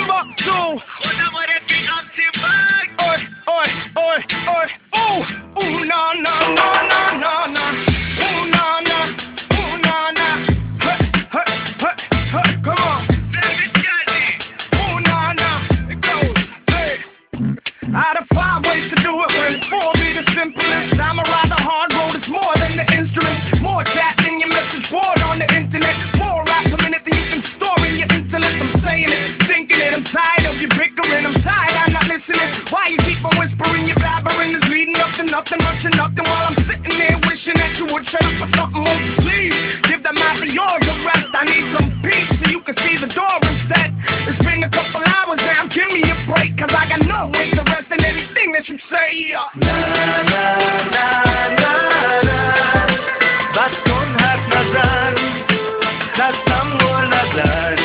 fuck too. Oi, oi, oi, oi. Ooh, ooh, no, no, no, no, no, no. Ooh, no, no, ooh, no, no. Hey, hey, hey, hey, come on. Ooh, no, no, it goes. Hey. Out of 5 ways to do it, when 4 be the simplest. I'ma ride the hard road, it's more than the instruments. More chat than your message board on the internet. More rap per minute than you can store in your intellect. I'm saying it, thinking it, I'm tired of you bickering. I'm tired, I'm not listening. Why you keep on whispering, your blabbering is leading up to nothing, much of nothing. While I'm sitting there wishing that you would shut up for something, won't you please? Give the matter yours a rest, I need some peace so you can see the door instead. It's been a couple hours now, give me a break, cause I got no interest in anything that you say. بس کن حرف نزن خستم گل نزن